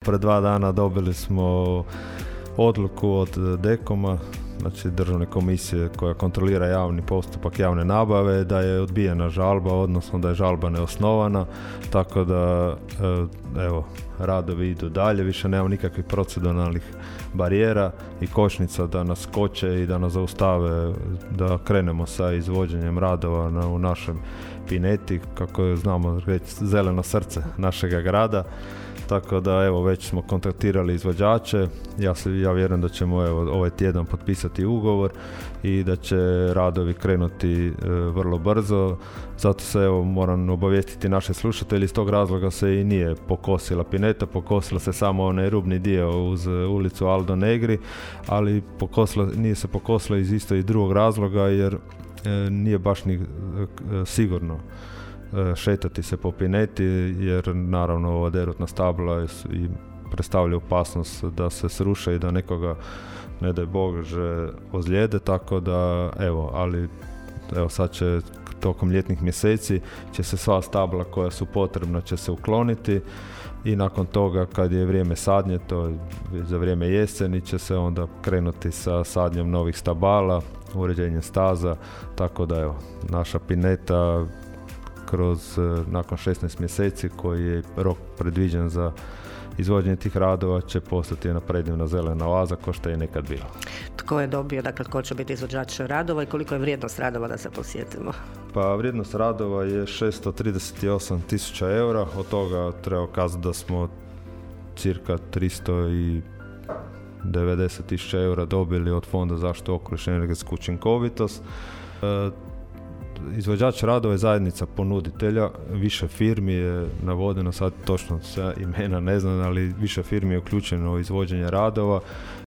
pred 2 dana dobili smo odluku od DKOM-a, znači Državne komisije koja kontrolira javni postupak javne nabave, da je odbijena žalba, odnosno da je žalba neosnovana, tako da evo, radovi idu dalje, više nema nikakvih proceduralnih barijera i kočnica da nas koče i da nas zaustave da krenemo sa izvođenjem radova u našem Pineti, kako znamo reći, zeleno srce našega grada. Tako da evo, već smo kontaktirali izvođače, ja vjerujem da ćemo ovaj tjedan potpisati ugovor i da će radovi krenuti vrlo brzo. Zato se moram obavijestiti naše slušatelje, iz tog razloga se i nije pokosila Pineta, pokosila se samo onaj rubni dio uz ulicu Aldo Negri, ali nije se pokosila iz isto i drugog razloga, jer nije baš ni sigurno šetati se po Pineti, jer naravno ova derutna stabla i predstavlja opasnost da se sruše i da nekoga, ne daj Bože, ozlijede, tako da ali sad će tokom ljetnih mjeseci će se sva stabla koja su potrebna će se ukloniti i nakon toga kad je vrijeme sadnje, to je za vrijeme jeseni, će se onda krenuti sa sadnjom novih stabala, uređenjem staza, tako da naša Pineta nakon 16 mjeseci koji je rok predviđen za izvođenje tih radova će postati jedna predivna zelena oaza kao što je nekad bilo. Tko je dobio, dakle tko će biti izvođač radova i koliko je vrijednost radova, da se posjetimo? Pa vrijednost radova je 638.000 eura, od toga treba kazati da smo cirka 390.000 eura dobili od Fonda zaštitu okoliša i energetsku učinkovitost. Izvođač radova je zajednica ponuditelja, više firmi je navodeno, sad točno imena ne znam, ali više firmi je uključeno u izvođenje radova